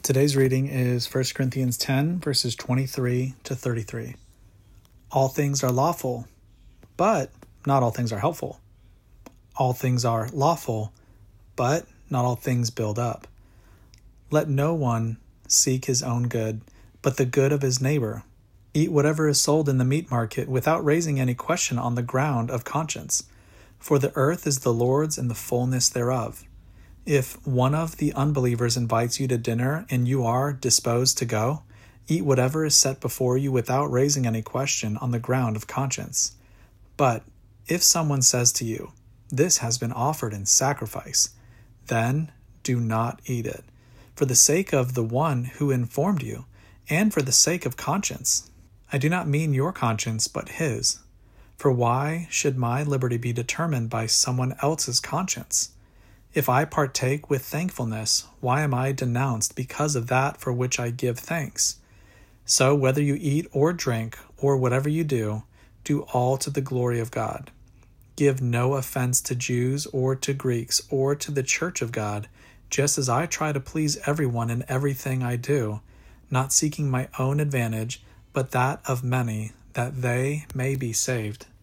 Today's reading is 1 Corinthians 10, verses 23 to 33. All things are lawful, but not all things are helpful. All things are lawful, but not all things build up. Let no one seek his own good, but the good of his neighbor. Eat whatever is sold in the meat market without raising any question on the ground of conscience. For the earth is the Lord's and the fullness thereof. If one of the unbelievers invites you to dinner and you are disposed to go, eat whatever is set before you without raising any question on the ground of conscience. But if someone says to you, "This has been offered in sacrifice," then do not eat it, for the sake of the one who informed you, and for the sake of conscience. I do not mean your conscience, but his. For why should my liberty be determined by someone else's conscience? If I partake with thankfulness, why am I denounced because of that for which I give thanks? So whether you eat or drink, or whatever you do, do all to the glory of God. Give no offense to Jews or to Greeks or to the church of God, just as I try to please everyone in everything I do, not seeking my own advantage, but that of many, that they may be saved.